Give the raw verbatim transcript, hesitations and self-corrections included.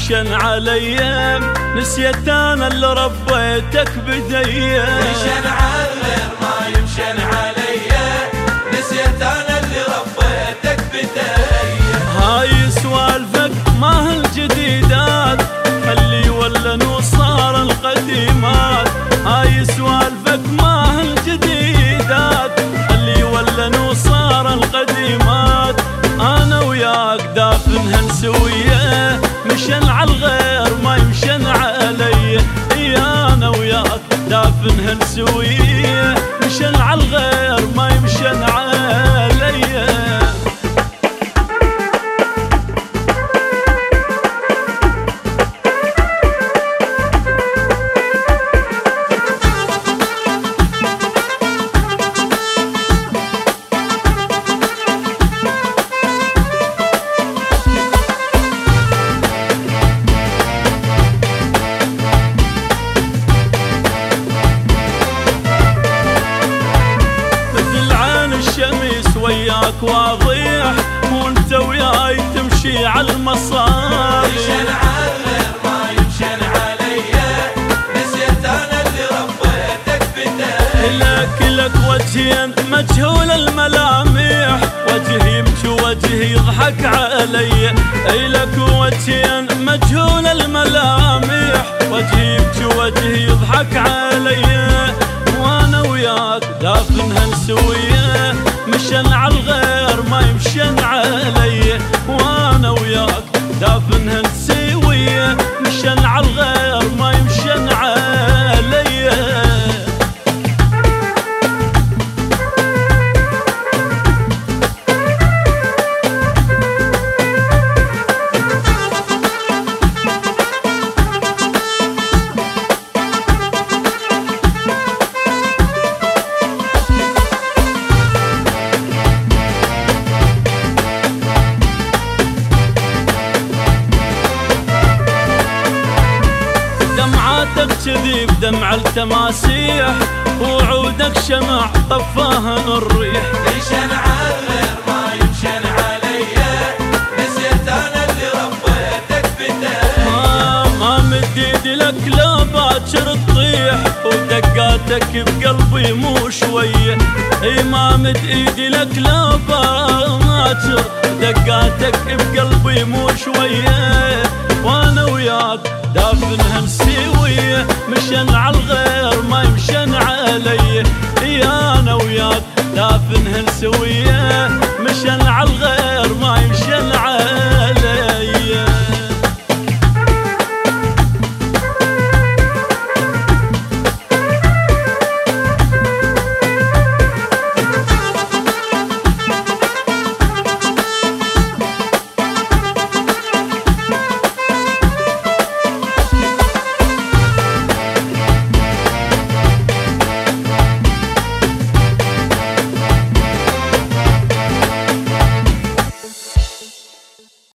يمشن علي، نسيت انا اللي ربيتك بدي. مشن على الغير ما يمشن علي، نسيت انا اللي ربيتك بدي. هاي سوالفك ما هالجديدات، خلي ولا نوصار القديمات. هاي سوالفك ما هالجديدات، خلي ولا نوصار القديمات. انا وياك دافنها سويه، مشن على الغير ما يمشن علي. اي انا وياك دافنها سويه، مشن على الغير ما يمشن علي. وياك واضح وانت وياي تمشي على المصالح. مشن على الغير ما يمشن علي، نسيت انا اللي ربيتك بدي. لك لك وجهين مجهول الملامح، وجهي يبكي وجهي يضحك علي. اي لك وجهين مجهول الملامح، وجهي يبكي وجهي يضحك علي. وانا وياك دافنها سويه، مشن على الغير ما يمشن علي. وانا وياك دافنها سويه، مشن على الغير ما يمشن علي. دمعاتك كذي بدمع التماسيح، وعودك شمع طفاها الريح. مشن على الغير ما يمشن علي، نسيت انا اللي ربيتك بدي. ما ما مد ايدي لك لا باكر تطيح، ودقاتك بقلبي مو شويه. اي ما مد ايدي لك لا باكر، دقاتك بقلبي مو شويه. وانا وياك دافنها سويه، مشن على الغير ما يمشن علي. اي انا وياك دافنها سويه،